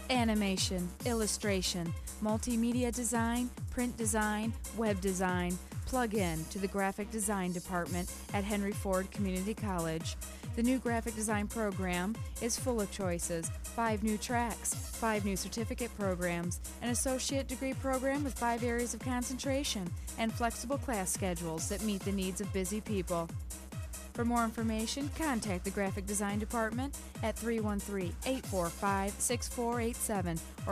Animation, illustration, multimedia design, print design, web design. Plug in to the Graphic Design Department at Henry Ford Community College. The new graphic design program is full of choices, 5 new tracks, 5 new certificate programs, an associate degree program with 5 areas of concentration, and flexible class schedules that meet the needs of busy people. For more information, contact the Graphic Design Department at 313-845-6487 or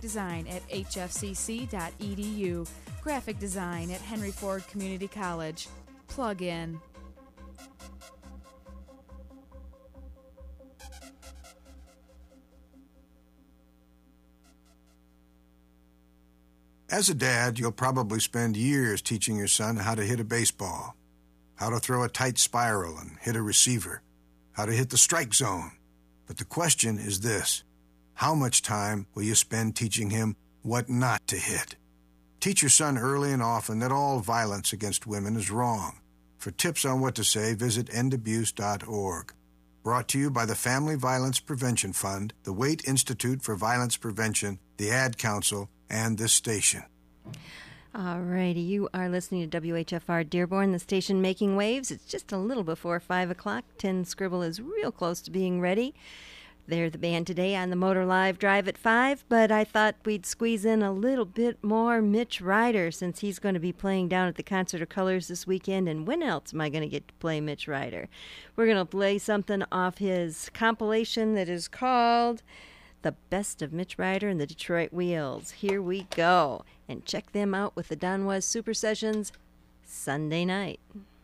graphicdesign@hfcc.edu. Graphic Design at Henry Ford Community College. Plug in. As a dad, you'll probably spend years teaching your son how to hit a baseball, how to throw a tight spiral and hit a receiver, how to hit the strike zone. But the question is this: how much time will you spend teaching him what not to hit? Teach your son early and often that all violence against women is wrong. For tips on what to say, visit endabuse.org. Brought to you by the Family Violence Prevention Fund, the Waite Institute for Violence Prevention, the Ad Council, and this station. All righty, you are listening to WHFR Dearborn, the station making waves. It's just a little before 5 o'clock. Tin Scribble is real close to being ready. They're the band today on the Motor Live Drive at 5, but I thought we'd squeeze in a little bit more Mitch Ryder since he's going to be playing down at the Concert of Colors this weekend, and when else am I going to get to play Mitch Ryder? We're going to play something off his compilation that is called The Best of Mitch Ryder and the Detroit Wheels. Here we go, and check them out with the Don Was Super Sessions Sunday night.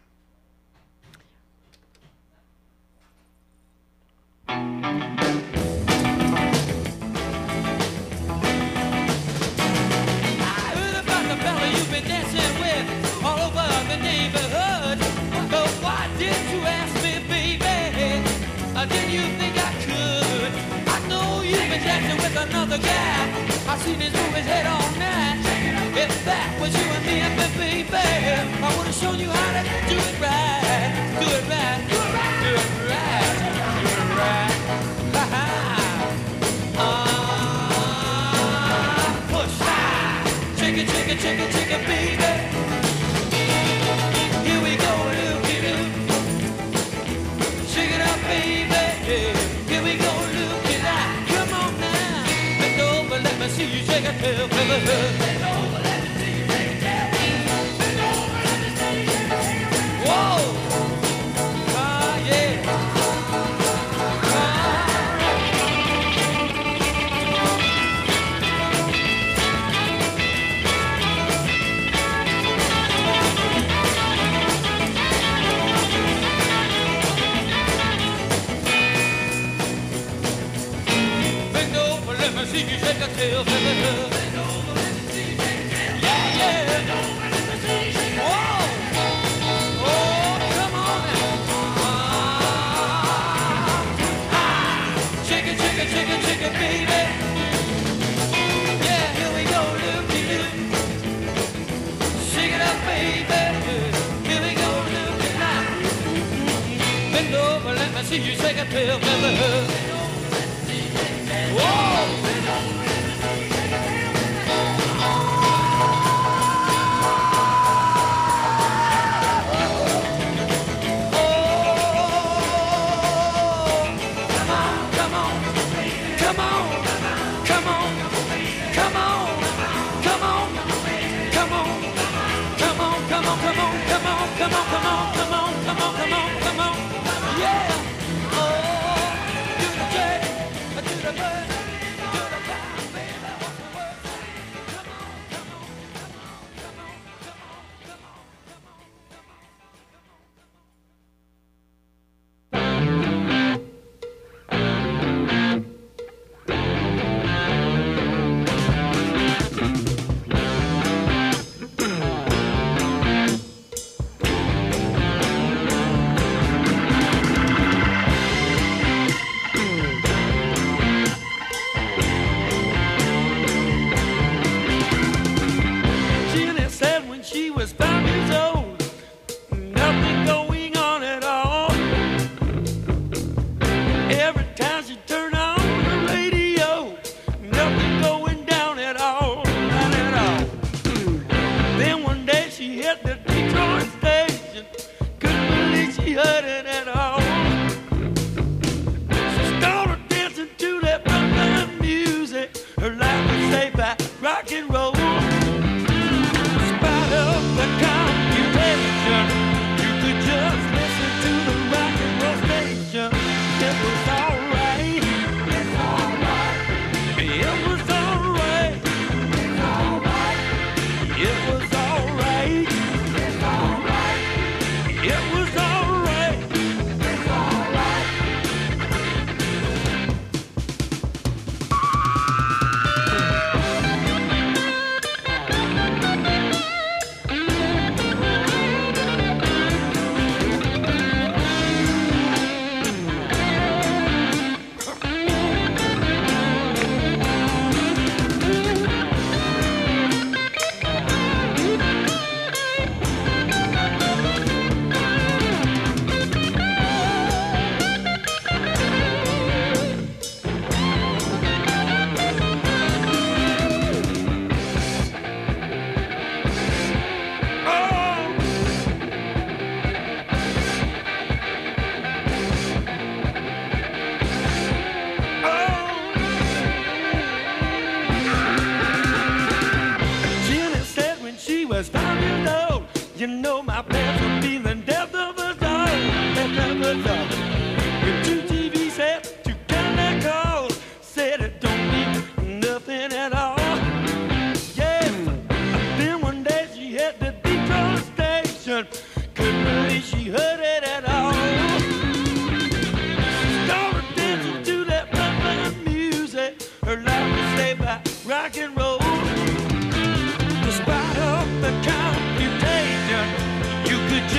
Dancing with all over the neighborhood. But why did you ask me, baby? Did you think I could? I know you've been dancing with another guy. I've seen his movies head all night. If that was you and me, baby, I would have shown you how to do it right. Do it right. Do it right. Do it right. Do it right. Push high. Chicken, chicken, chicken, chicken, baby. Here we go, looky-loo. Shake it up, baby. Here we go, looky-loo. Come on now. Bend over, let me see you shake it, tail, baby. Bend over, let me see you shake it, tail, baby. Bend over, let me see you shake it, tail, baby. Whoa. Ah, yeah. See you shake a tail, baby. Bend over, let me see you shake a tail. Yeah, yeah. Bend over, let me see you shake a tail. Whoa. Oh, come on now. Shake it, shake it, shake it, shake it, baby. Yeah, here we go, looky-loo. Shake it up, baby. Here we go, looky-now. Bend over, let me see you shake a tail, baby. Whoa! Come on, yeah. Oh, do the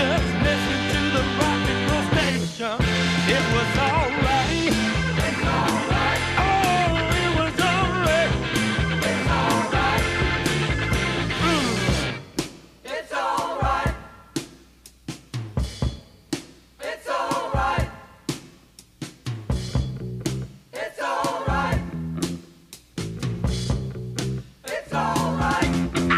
just listen to the rock and roll station. It was alright. It's alright. Oh, it was alright. It's alright. It's alright. It's alright. It's alright. It's alright.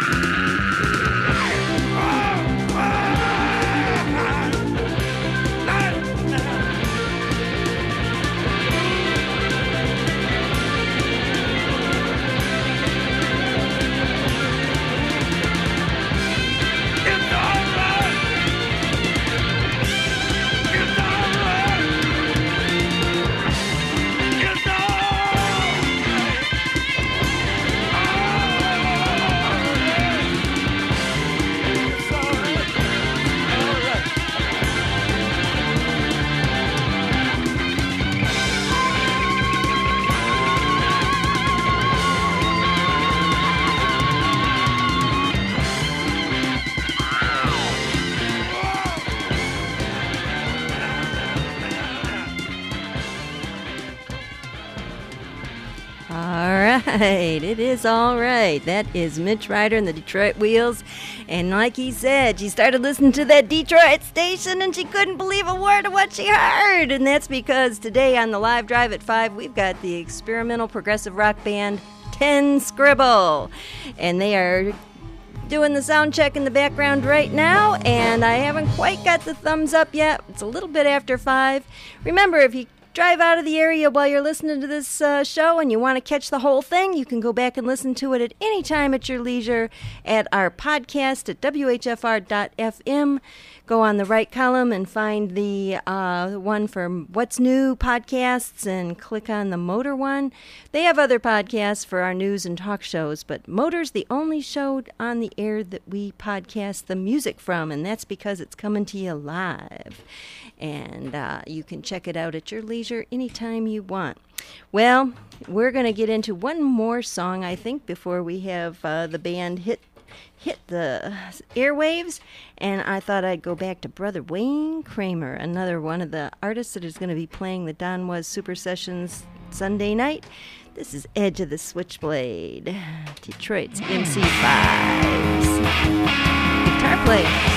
It is all right. That is Mitch Ryder and the Detroit Wheels. And like he said, she started listening to that Detroit station and she couldn't believe a word of what she heard. And that's because today on the live drive at 5, we've got the experimental progressive rock band 10 Scribble. And they are doing the sound check in the background right now, and I haven't quite got the thumbs up yet. It's a little bit after 5. Remember, if you drive out of the area while you're listening to this show and you want to catch the whole thing, you can go back and listen to it at any time at your leisure at our podcast at whfr.fm. Go on the right column and find the one for What's New podcasts and click on the Motor one. They have other podcasts for our news and talk shows, but Motor's the only show on the air that we podcast the music from, and that's because it's coming to you live. And you can check it out at your leisure anytime you want. Well, we're going to get into one more song, I think, before we have the band hit the airwaves, and I thought I'd go back to Brother Wayne Kramer, another one of the artists that is going to be playing the Don Was Super Sessions Sunday night. This is Edge of the Switchblade, Detroit's MC5's guitar player.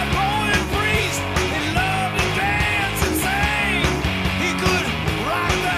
Rock the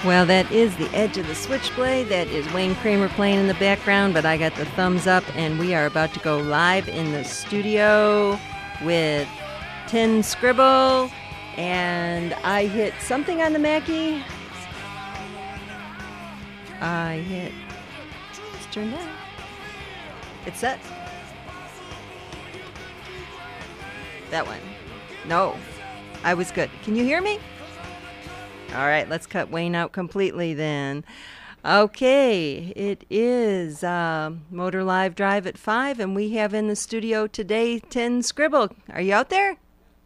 Well, that is the edge of the switchblade. That is Wayne Kramer playing in the background, but I got the thumbs up, and we are about to go live in the studio with Tin Scribble, and I hit something on the Mackie. I hit... It's turned on. It's set. That one. No. I was good. Can you hear me? All right, let's cut Wayne out completely then. Okay, it is Motor Live Drive at 5, and we have in the studio today Tin Scribble. Are you out there?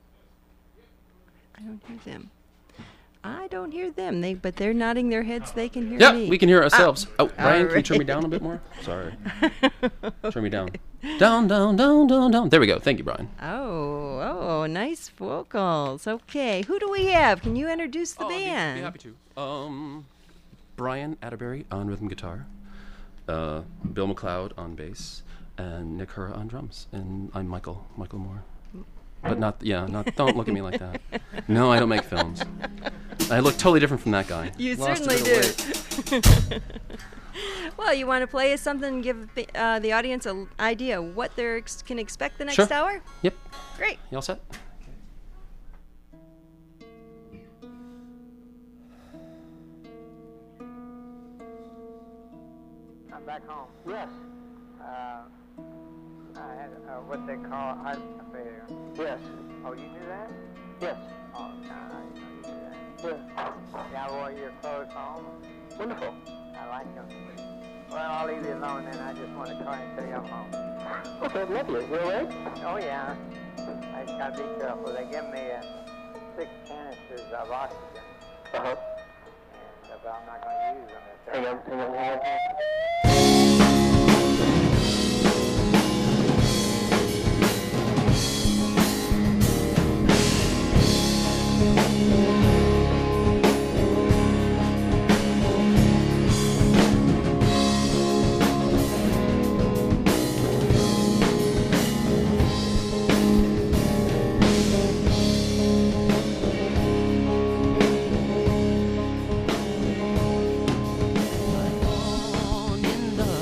I don't hear them. I don't hear them, but they're nodding their heads. They can hear me. Yeah, we can hear ourselves. Brian, right. Can you turn me down a bit more? Sorry. Turn me down. Down, down, down, down, down. There we go. Thank you, Brian. Oh, nice vocals. Okay, who do we have? Can you introduce the band? I'd be happy to. Brian Atterbury on rhythm guitar, Bill McLeod on bass, and Nick Hura on drums. And I'm Michael Moore. But not, don't look at me like that. No, I don't make films. I look totally different from that guy. You Lost certainly do. Well, you want to play us something and give the audience an idea what they can expect the next hour? Yep. Great. You all set? I'm back home. Yes. I had what they call heart failure. Yes. Oh, you knew that? Yes. Oh, no, I didn't know you knew that. Yeah. Yeah, I wore your clothes home. Wonderful. I like them. Well, I'll leave you alone then. I just want to try and tell you I'm home. Okay, lovely. You all right? Oh, yeah. I just got to be careful. They give me 6 canisters of oxygen. Uh-huh. And but I'm not going to use them. Hang on. In the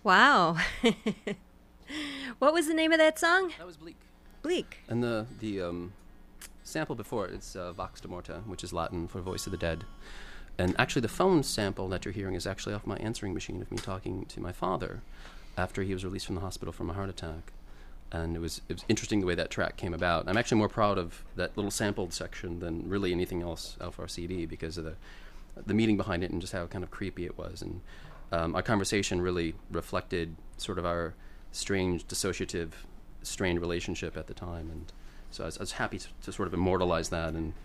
Wow. What was the name of that song? That was Bleak. Bleak. And the sample before it's Vox de Morta, which is Latin for voice of the dead. And actually, the phone sample that you're hearing is actually off my answering machine of me talking to my father after he was released from the hospital from a heart attack. And it was interesting the way that track came about. I'm actually more proud of that little sampled section than really anything else off our CD because of the meaning behind it and just how kind of creepy it was. And our conversation really reflected sort of our strange, dissociative, strained relationship at the time. And so I was happy to sort of immortalize that in,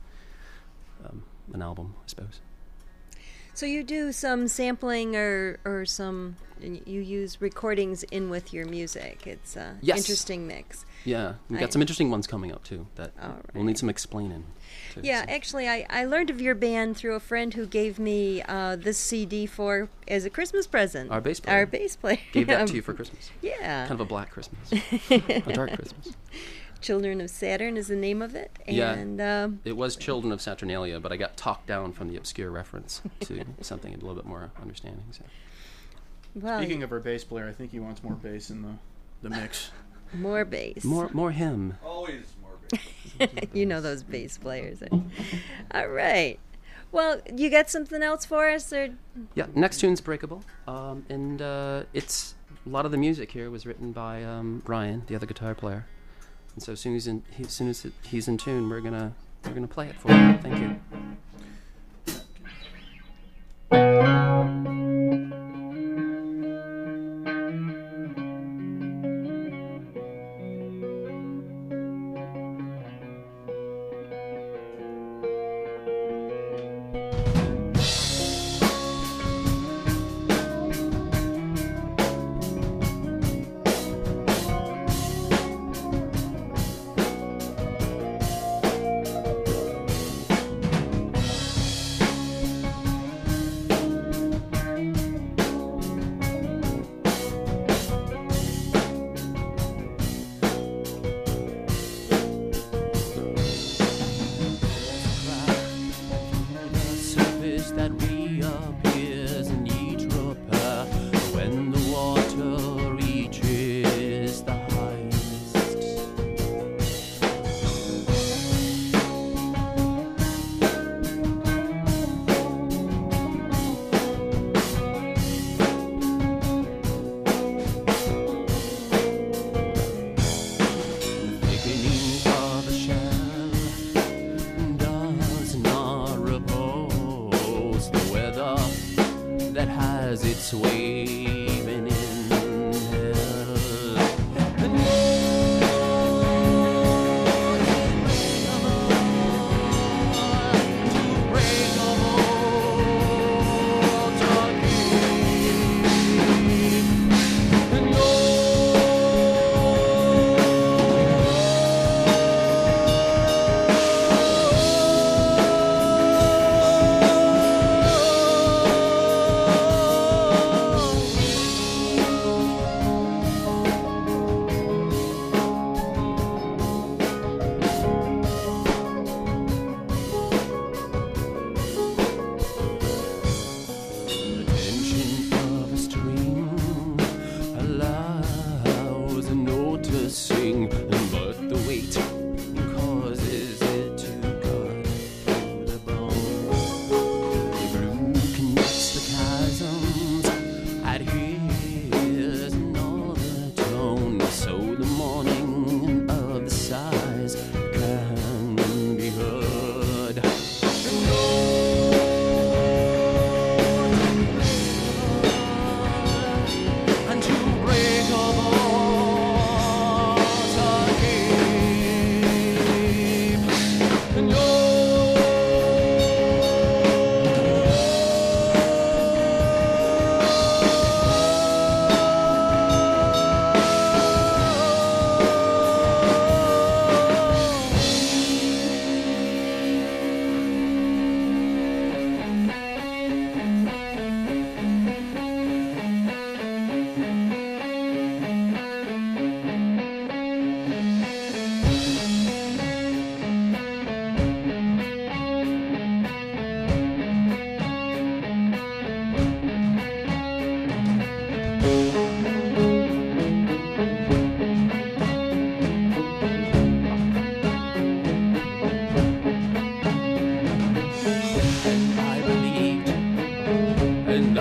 an album, I suppose. So you do some sampling or some, you use recordings in with your music. It's an interesting mix. Yeah, we've got some interesting ones coming up, too, that we'll need some explaining. Too, yeah, so. Actually, I learned of your band through a friend who gave me this CD as a Christmas present. Our bass player. Gave that to you for Christmas. Yeah. Kind of a black Christmas. A dark Christmas. Children of Saturn is the name of it. And, it was Children of Saturnalia, but I got talked down from the obscure reference to something a little bit more understanding. So. Well, speaking of our bass player, I think he wants more bass in the mix. More bass. More him. Always more bass. You know those bass players. All right. Well, you got something else for us? Or? Yeah, next tune's Breakable. And it's a lot of the music here was written by Ryan, the other guitar player. And so as soon as he's in tune, we're gonna play it for you. Thank you.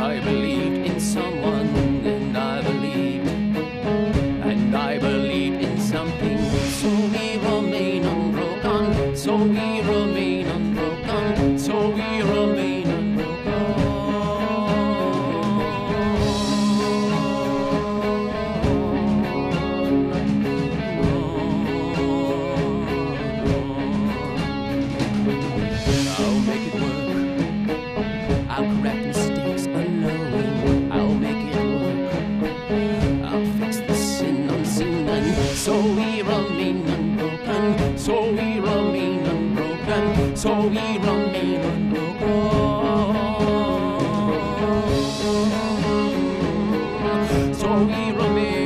I believed in someone, and I believed in something. So we remain unbroken, so we remain unbroken, so we remain I'll make it work. I'll correct mistakes unknowing. I'll make it work. I'll fix the sin unseen. So we remain unbroken. So we remain unbroken. So we remain unbroken. So we remain.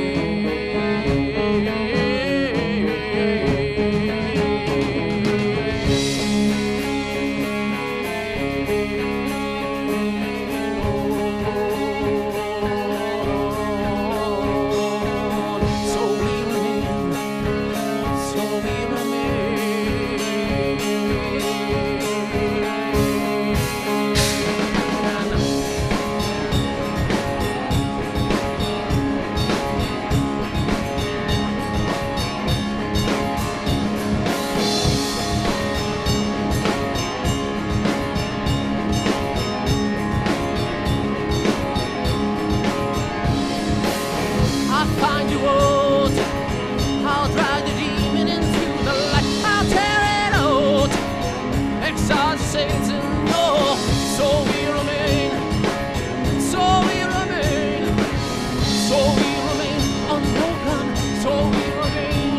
I'll find you out. I'll drive the demon into the light. I'll tear it out. Exile Satan, no. So we remain. So we remain. So we remain unbroken. So we remain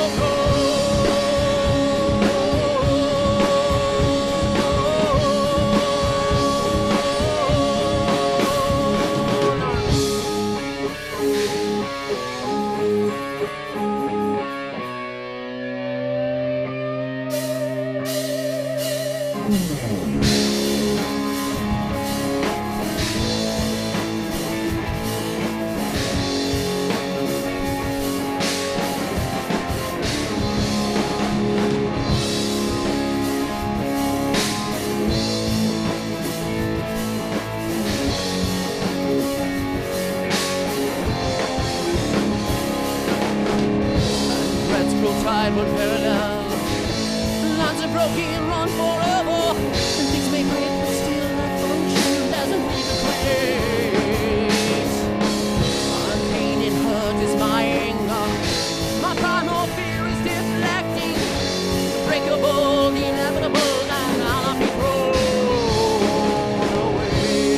threads grow tied but parallel. Lines are broken, run forever. And things may break, but still not function. Doesn't leave a trace. My pain and hurt is my anger. My primal fear is deflecting. Breakable, the inevitable, and I'll be thrown away.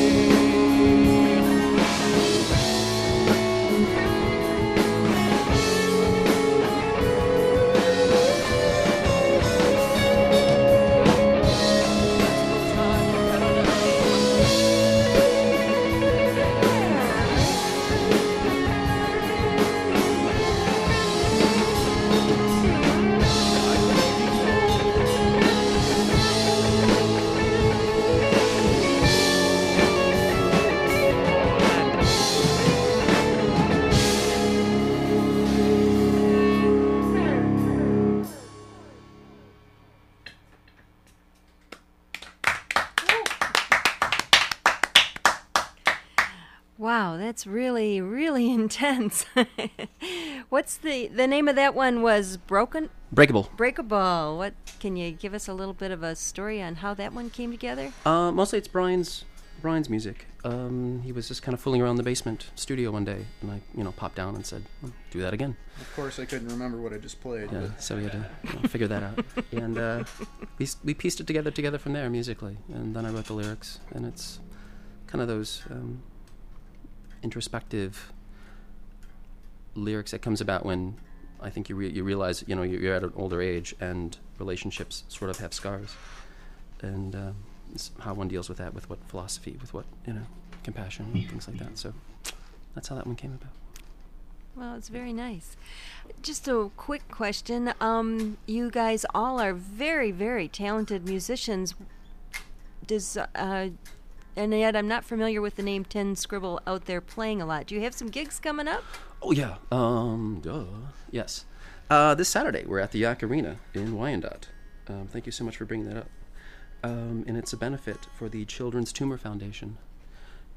Wow, that's really, really intense. What's the name of that one? Was Breakable. Breakable. What can you give us a little bit of a story on how that one came together? Mostly it's Brian's music. He was just kind of fooling around the basement studio one day, and I, popped down and said, well, "Do that again." Of course, I couldn't remember what I just played. Yeah, so we had to figure that out, and we pieced it together from there musically, and then I wrote the lyrics, and it's kind of those introspective lyrics that comes about when I think you realize you're at an older age and relationships sort of have scars, and it's how one deals with that, with what philosophy, with what compassion and things like that. So that's how that one came about. Well, it's very nice. Just a quick question. You guys all are very, very talented musicians. And yet I'm not familiar with the name Tin Scribble out there playing a lot. Do you have some gigs coming up? Oh, yeah. Yes. This Saturday, we're at the Yak Arena in Wyandotte. Thank you so much for bringing that up. And it's a benefit for the Children's Tumor Foundation.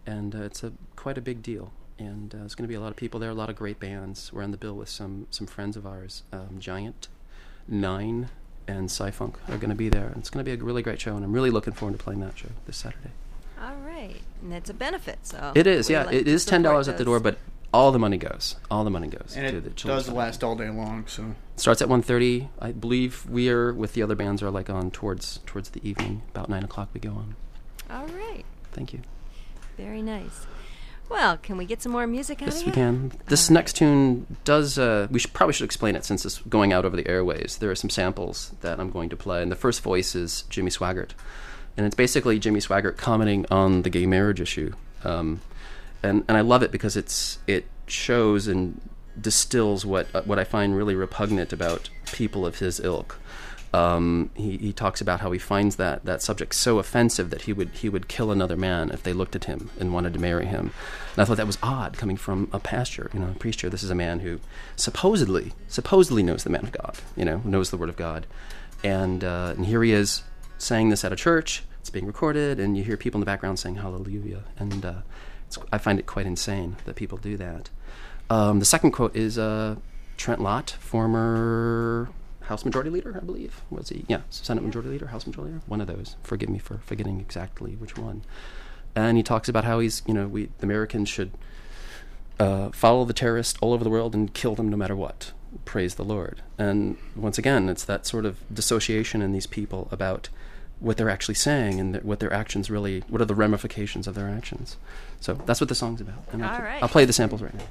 and it's quite a big deal. And there's going to be a lot of people there, a lot of great bands. We're on the bill with some friends of ours. Giant, Nine, and Sci-Funk are going to be there. And it's going to be a really great show, and I'm really looking forward to playing that show this Saturday. All right. And it's a benefit, so... It is, yeah. Like it is $10 at the door, but all the money goes. All the money goes and to the it children's does last all day long, so... It starts at 1:30. I believe we are, with the other bands, are like on towards the evening. About 9 o'clock we go on. All right. Thank you. Very nice. Well, can we get some more music out of you? Yes, we can. This next tune does... we probably should explain it since it's going out over the airways. There are some samples that I'm going to play, and the first voice is Jimmy Swaggart. And it's basically Jimmy Swaggart commenting on the gay marriage issue. And I love it because it shows and distills what I find really repugnant about people of his ilk. He talks about how he finds that subject so offensive that he would kill another man if they looked at him and wanted to marry him. And I thought that was odd coming from a pastor, a preacher. This is a man who supposedly knows the man of God, knows the Word of God. And here he is saying this at a church. It's being recorded, and you hear people in the background saying hallelujah. And I find it quite insane that people do that. The second quote is Trent Lott, former House Majority Leader, I believe. Was he? Yeah, Senate Majority Leader, House Majority Leader, one of those. Forgive me for forgetting exactly which one. And he talks about how the Americans should follow the terrorists all over the world and kill them no matter what. Praise the Lord. And once again, it's that sort of dissociation in these people about what they're actually saying and what their actions really, what are the ramifications of their actions. So that's what the song's about. And I'll play the samples right now.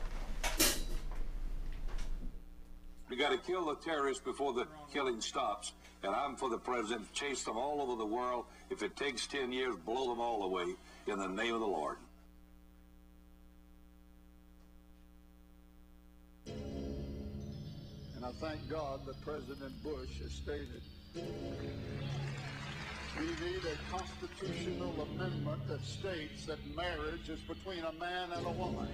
We got to kill the terrorists before the killing stops. And I'm for the president. Chase them all over the world. If it takes 10 years, blow them all away in the name of the Lord. And I thank God that President Bush has stated we need a constitutional amendment that states that marriage is between a man and a woman.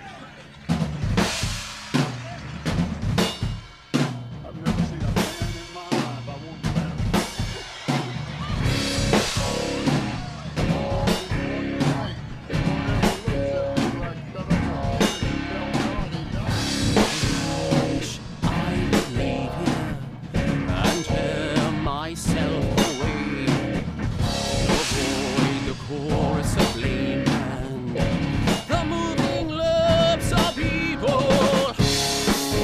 I've never seen a man in my life I want to marry. I would leave here and tear myself away, avoid the chorus of blame and the moving lips of people.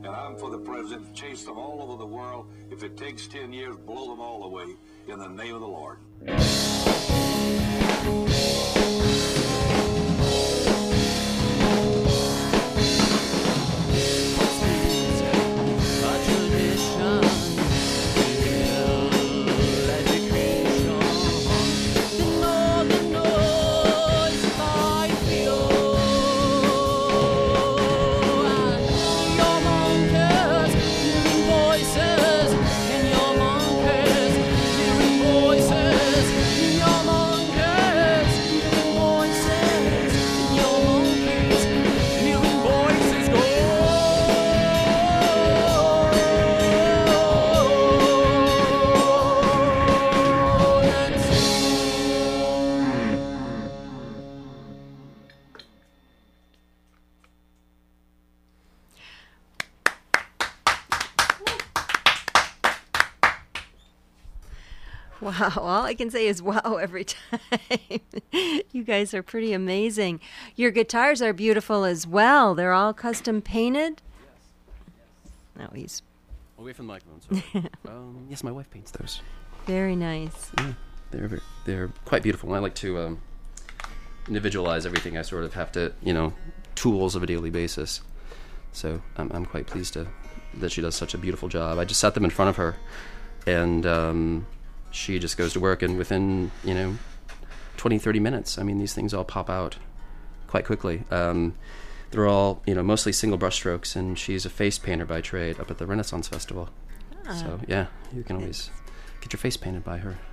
and I'm for the president. Chase them all over the world. If it takes 10 years, blow them all away in the name of the Lord. Wow, all I can say is wow every time. You guys are pretty amazing. Your guitars are beautiful as well. They're all custom painted? Yes. No, he's... Away from the microphone, sorry. Yes, my wife paints those. Very nice. Yeah, they're quite beautiful. I like to individualize everything. I sort of have to, tools of a daily basis. So I'm quite pleased that she does such a beautiful job. I just set them in front of her, and she just goes to work, and within 20, 30 minutes, these things all pop out quite quickly. They're all mostly single brush strokes, and she's a face painter by trade up at the Renaissance Festival. So yeah, you can always get your face painted by her.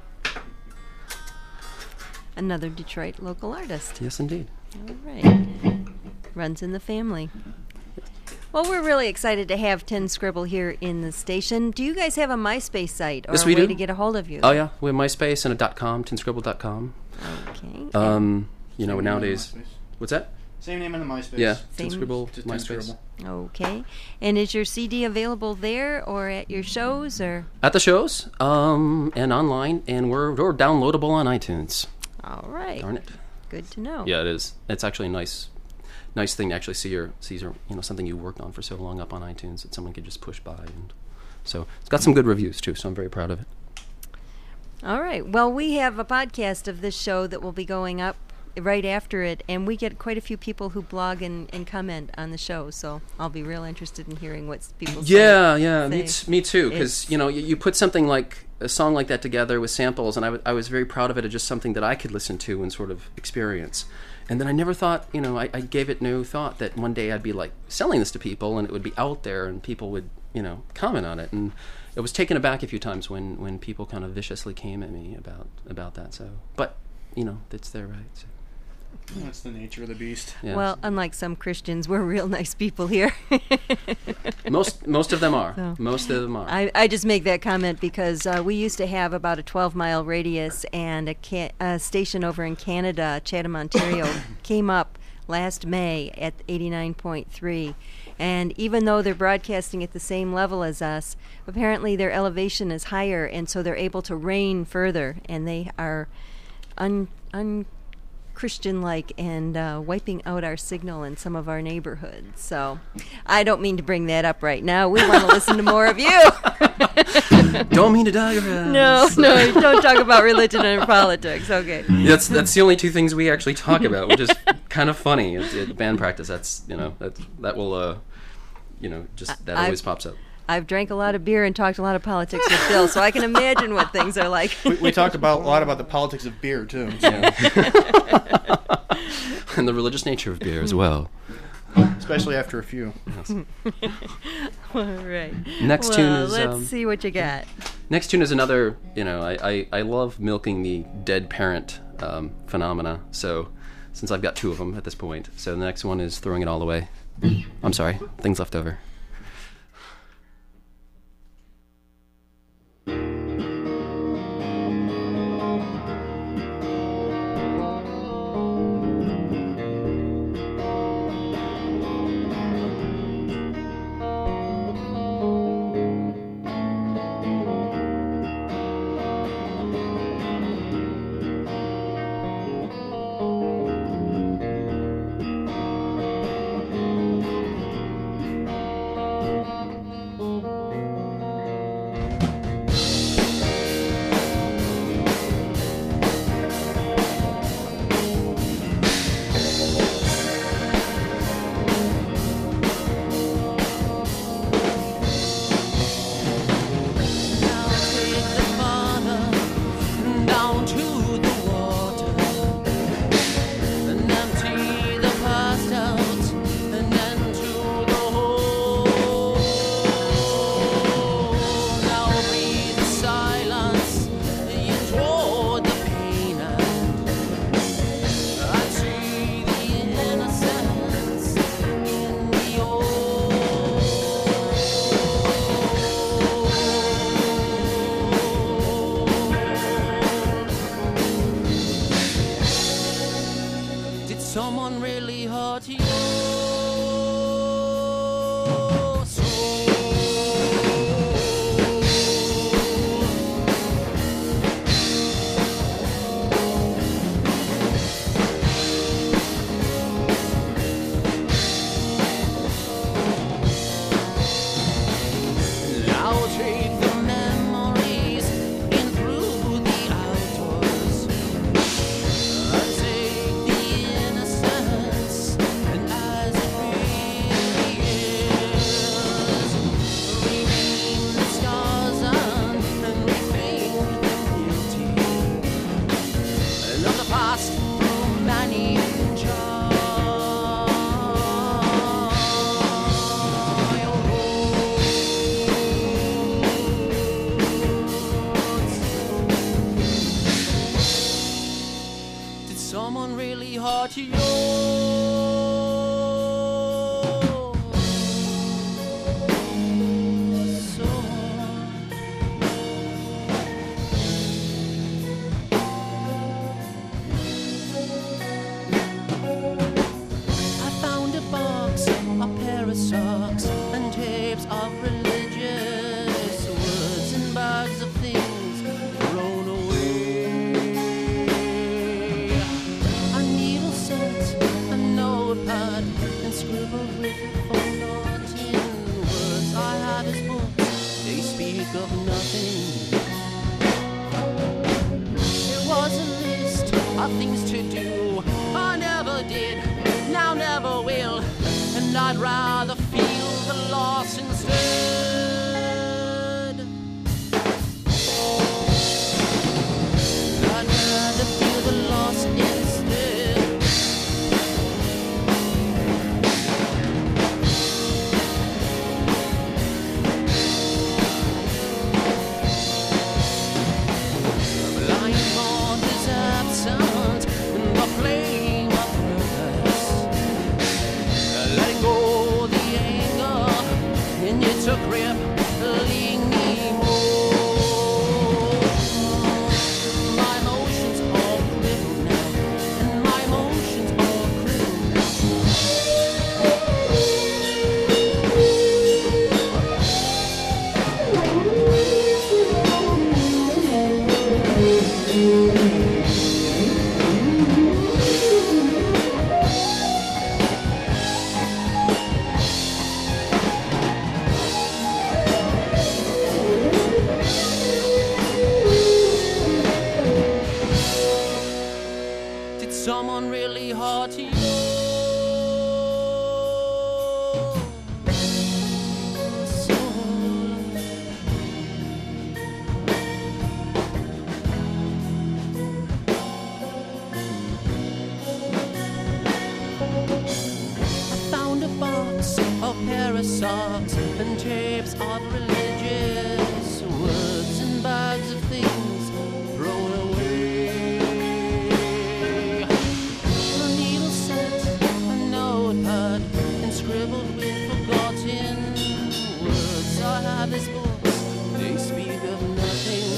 Another Detroit local artist. Yes, indeed. All right. Runs in the family. Well, we're really excited to have Tin Scribble here in the station. Do you guys have a MySpace site or yes, a we way do. to get a hold of you? Oh, yeah. We have MySpace and a .com, tinscribble.com. Okay. Nowadays... What's that? Same name in the MySpace. Yeah, Same. Tinscribble, MySpace. Okay. And is your CD available there or at your shows? Or At the shows and online, and we're downloadable on iTunes. All right. Darn it. Good to know. Yeah, it is. It's actually a nice thing to actually see your something you worked on for so long up on iTunes that someone could just push by, and so it's got some good reviews too. So I'm very proud of it. All right. Well, we have a podcast of this show that will be going up right after it, and we get quite a few people who blog and comment on the show. So I'll be real interested in hearing what people say. Yeah, me too. Because you put something like a song like that together with samples, and I was very proud of it as just something that I could listen to and sort of experience. And then I never thought, I gave it no thought that one day I'd be like selling this to people and it would be out there and people would, comment on it. And I was taken aback a few times when people kind of viciously came at me about that. So, but, it's their right. So. That's the nature of the beast. Yeah. Well, unlike some Christians, we're real nice people here. Most of them are. So, most of them are. I just make that comment because we used to have about a 12-mile radius, and a station over in Canada, Chatham, Ontario, came up last May at 89.3. And even though they're broadcasting at the same level as us, apparently their elevation is higher, and so they're able to reign further, and they are Christian-like and wiping out our signal in some of our neighborhoods. So I don't mean to bring that up right now. We want to listen to more of you. Don't mean to digress. No, don't talk about religion and politics. Okay. That's the only two things we actually talk about, which is kind of funny. At band practice, that will always pops up. I've drank a lot of beer and talked a lot of politics with Bill, so I can imagine what things are like. We talked a lot about the politics of beer, too. So. And the religious nature of beer as well. Especially after a few. Yes. All right. Next tune is... let's see what you got. Next tune is another, I love milking the dead parent phenomena, so since I've got two of them at this point. So the next one is Throwing It All Away. I'm sorry, Things Left Over. speak of nothing. It was a list of things to do. I never did, now never will, and I'd rather feel the loss instead. I'd rather feel the loss instead. Lying on his absence in the flame of purpose, letting go the anger, and you took grip, leaving me more. My emotions all crippled now, and my emotions all crippled now. Did someone really hurt you? I found a box of pair of socks and tapes of religious words and bags of things thrown away. A needle set a notepad and scribbled with forgotten words. I have these books, they speak of nothing.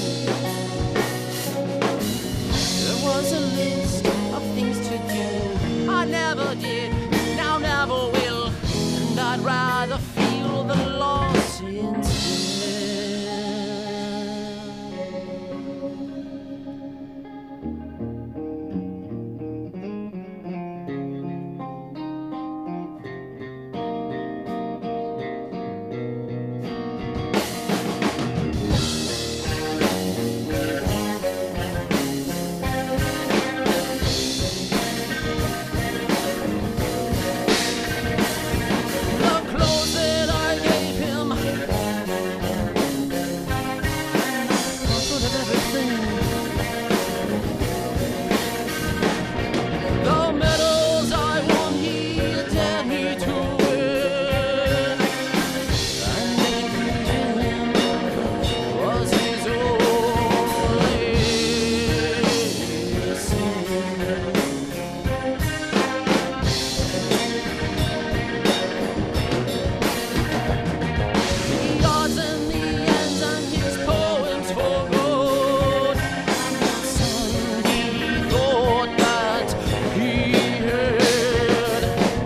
There was a list of things to do. I never did, now never will, and I'd rather feel the loss instead. The clothes that I gave him, sort of everything. The medals I won, he dared me to win, and including him was his only sin. The odds and the ends and his poems forgot. Son, he thought that he had.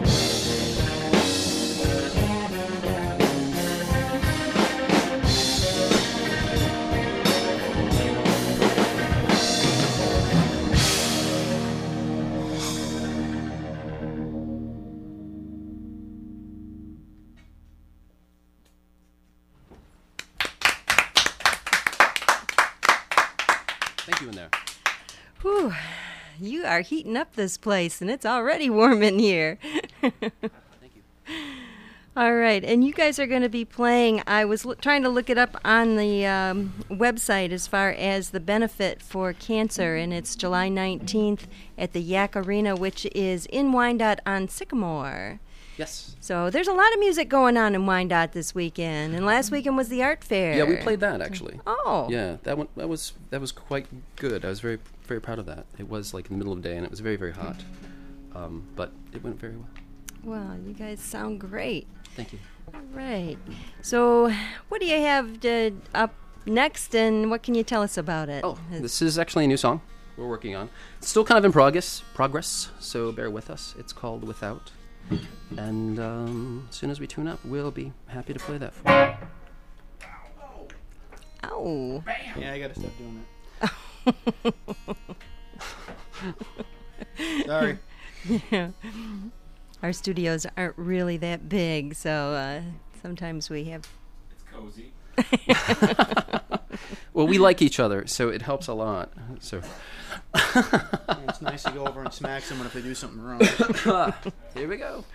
Thank you in there. Whew, you are heating up this place, and it's already warm in here. Thank you. All right, and you guys are going to be playing. I was trying to look it up on the website as far as the benefit for cancer, and it's July 19th at the Yak Arena, which is in Wyandotte on Sycamore. Yes. So there's a lot of music going on in Wyandotte this weekend, and last weekend was the art fair. Yeah, we played that actually. Oh. Yeah, that was quite good. I was very very proud of that. It was like in the middle of the day, and it was very very hot, but it went very well. Well, you guys sound great. Thank you. All right. So, what do you have up next, and what can you tell us about it? Oh, this is actually a new song we're working on. It's still kind of in progress, so bear with us. It's called Without. And as soon as we tune up, we'll be happy to play that for you. Ow. Yeah, I gotta stop doing that. Sorry. Yeah. Our studios aren't really that big, so sometimes we have Cozy. Well, we like each other, so it helps a lot. So It's nice to go over and smack someone if they do something wrong. here we go.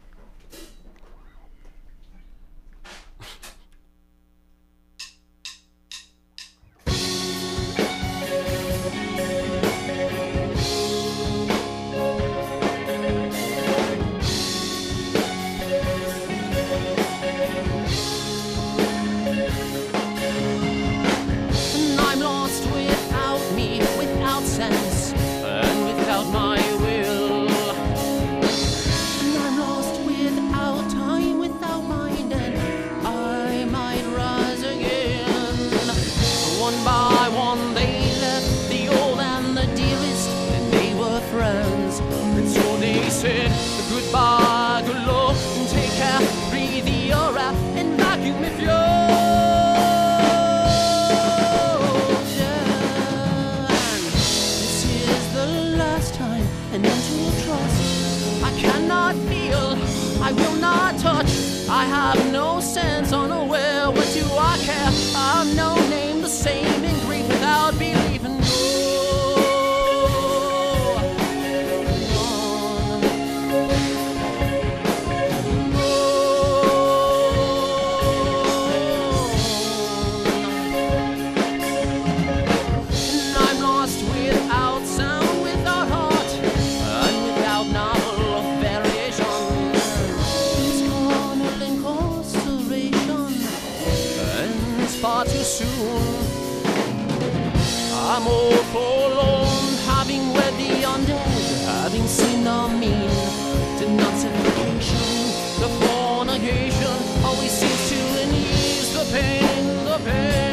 I'm lost without me, without sense, and without my will. And I'm lost without time, without mind, and I might rise again. One by one they left, the old and the dearest, and they were friends. And so they said goodbye, good luck, and take care, breathe the air out, and vacuum if you're. And into trust, I cannot feel, I will not touch. I have no sense, unaware. What do I care? I'm no name, the same in grief without belief and I'm lost without sound, without heart, and without novel variation. It's carnal incarceration, and it's far too soon. I'm all forlorn, having read the undead, having seen the mean. Denunciation, the fornication, always seems to ease the pain, the pain.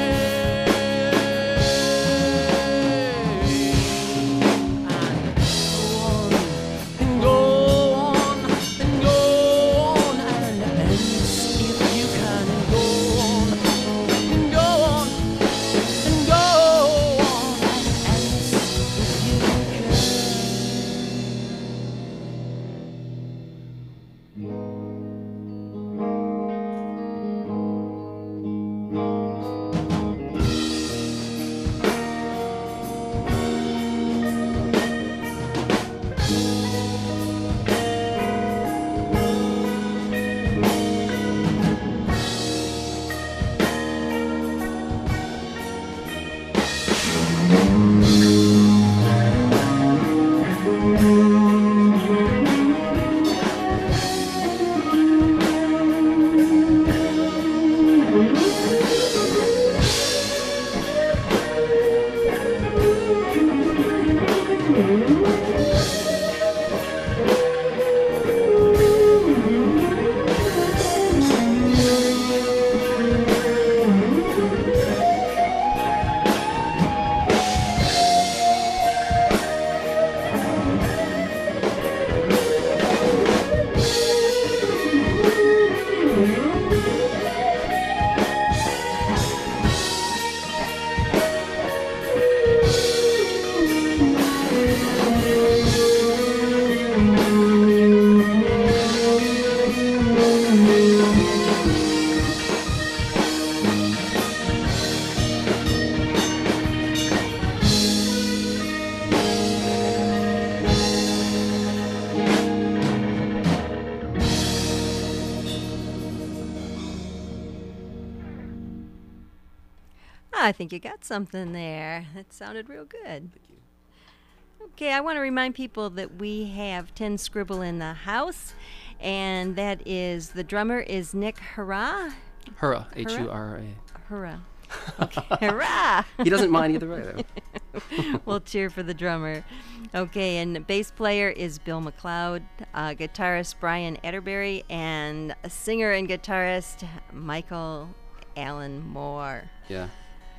I think you got something there. That sounded real good. Thank you. Okay, I want to remind people that we have 10 Scribble in the house, and that is, the drummer is Nick Hurrah. Hurrah, H-U-R-R-A. Hurrah. Okay, hurrah! He doesn't mind either way, though. We'll cheer for the drummer. Okay, and the bass player is Bill McLeod, guitarist Brian Atterbury, and singer and guitarist Michael Allen Moore. Yeah.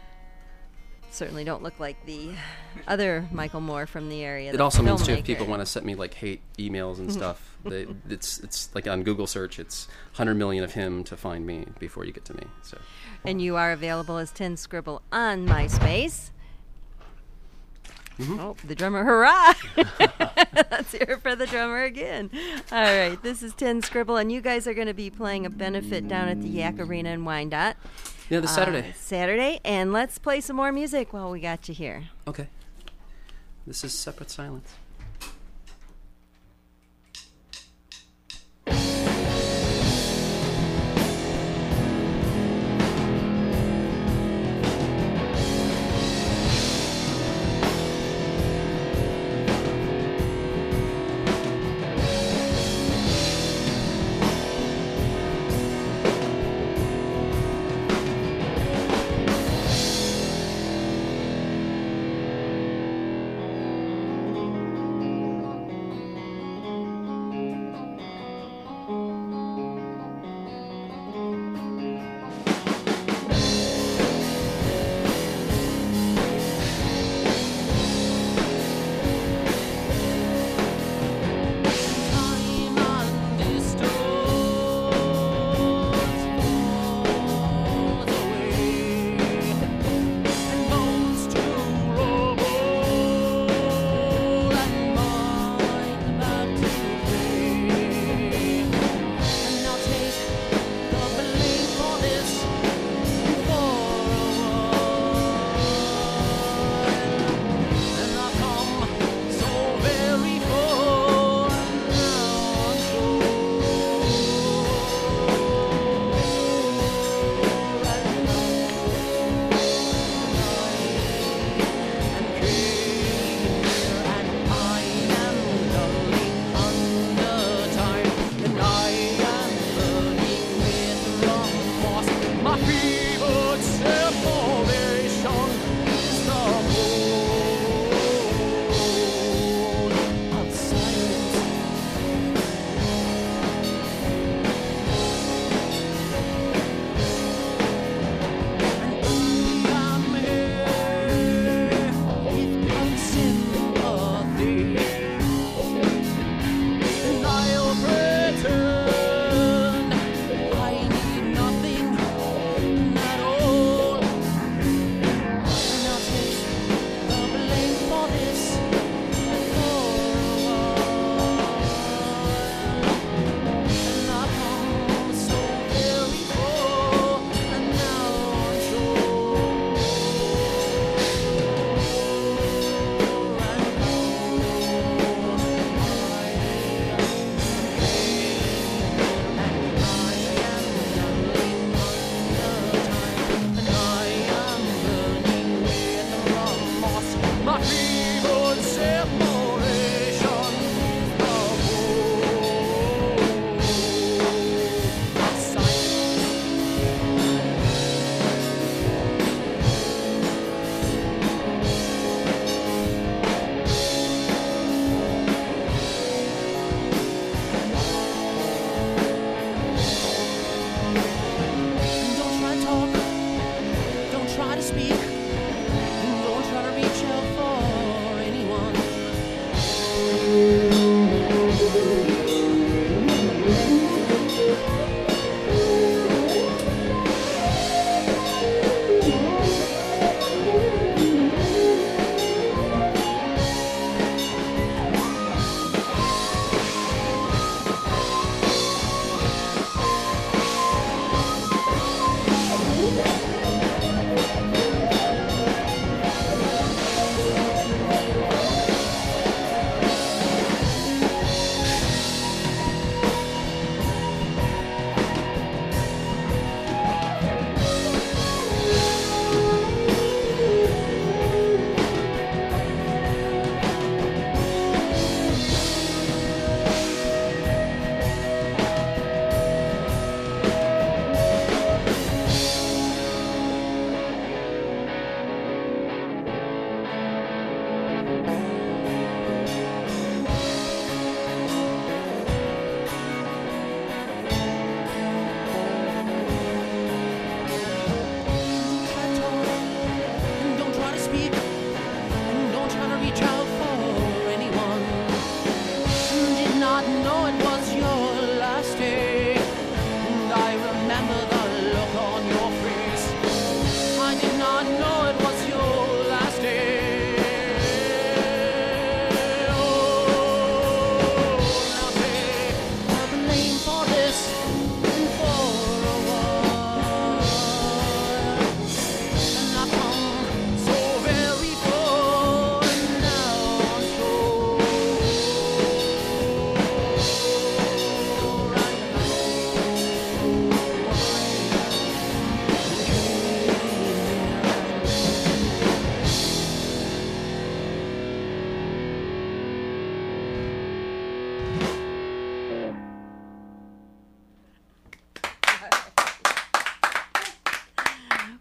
Certainly don't look like the other Michael Moore from the area. It also means, too, if people want to send me, like, hate emails and stuff, it's like on Google search, it's 100 million of him to find me before you get to me. So. And you are available as 10 Scribble on MySpace. Mm-hmm. Oh, the drummer, hurrah! Let's hear it for the drummer again. All right, this is Tin Scribble, and you guys are going to be playing a benefit down at the Yak Arena in Wyandotte. Yeah, this Saturday. Saturday, and let's play some more music while we got you here. Okay. This is Separate Silence.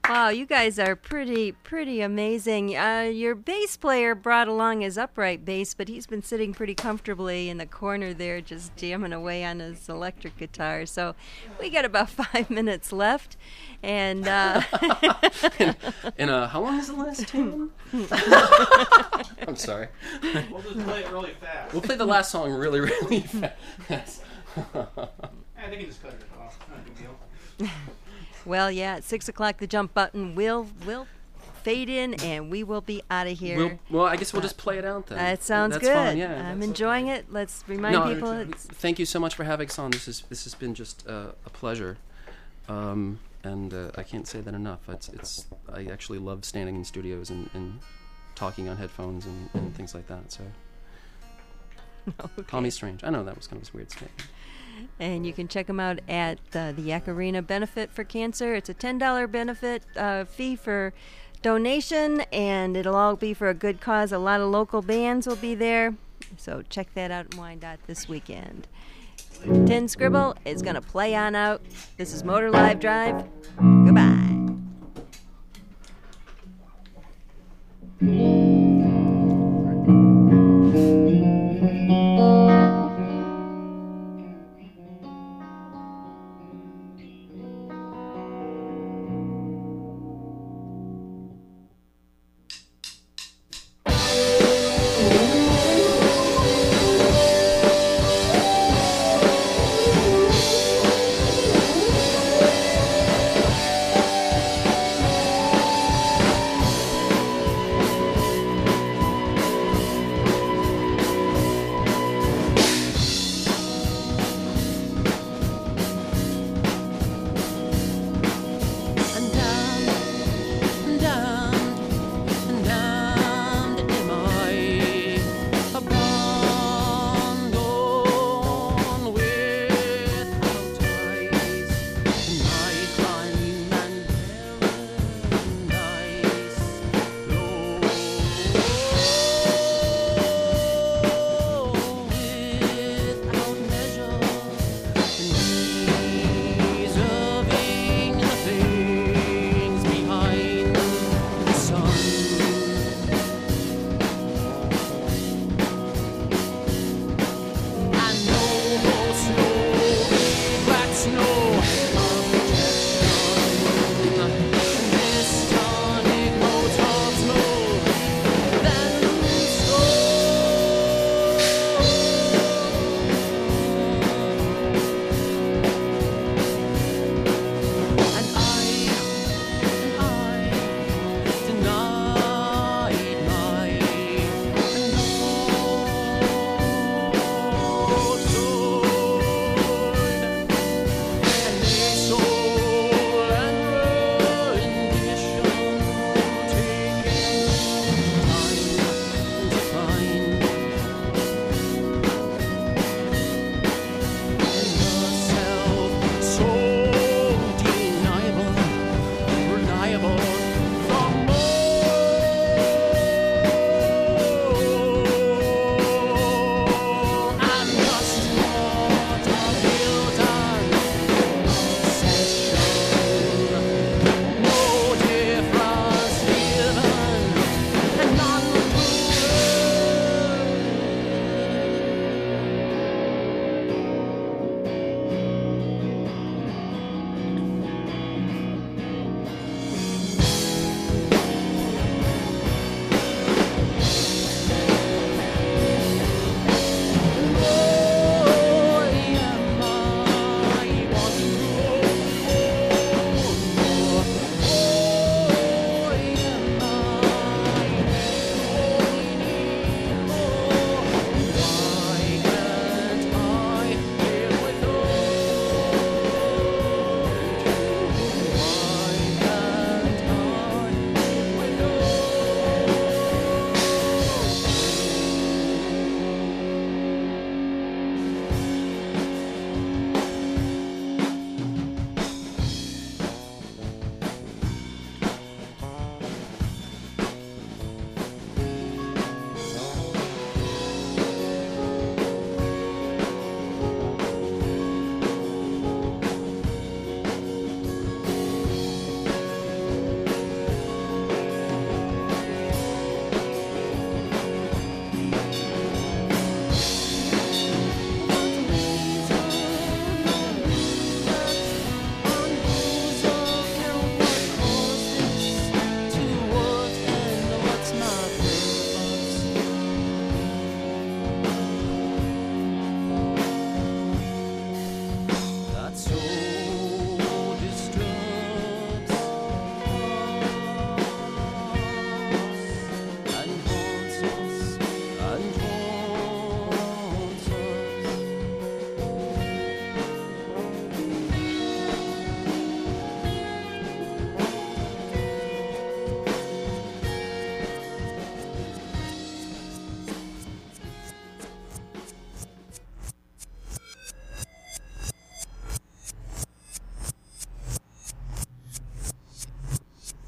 Wow, you guys are pretty amazing. Your bass player brought along his upright bass, but he's been sitting pretty comfortably in the corner there just jamming away on his electric guitar. So we got about 5 minutes left. And how long is the last tune? I'm sorry. We'll just play it really fast. We'll play the last song really, really fast. I think you just cut it off. Not a big deal. Well, yeah, at 6 o'clock, the jump button will fade in, and we will be out of here. Well, I guess we'll just play it out then. That sounds That's good. fine, yeah. I'm enjoying it. Let's remind people. Thank you so much for having us on. This has been just a pleasure, and I can't say that enough. I actually love standing in studios and talking on headphones and things like that. So, Okay. Call me strange. I know that was kind of a weird statement. And you can check them out at the Yak Arena Benefit for Cancer. It's a $10 benefit fee for donation, and it'll all be for a good cause. A lot of local bands will be there, so check that out in Wyandotte this weekend. Tin Scribble is going to play on out. This is Motor Live Drive.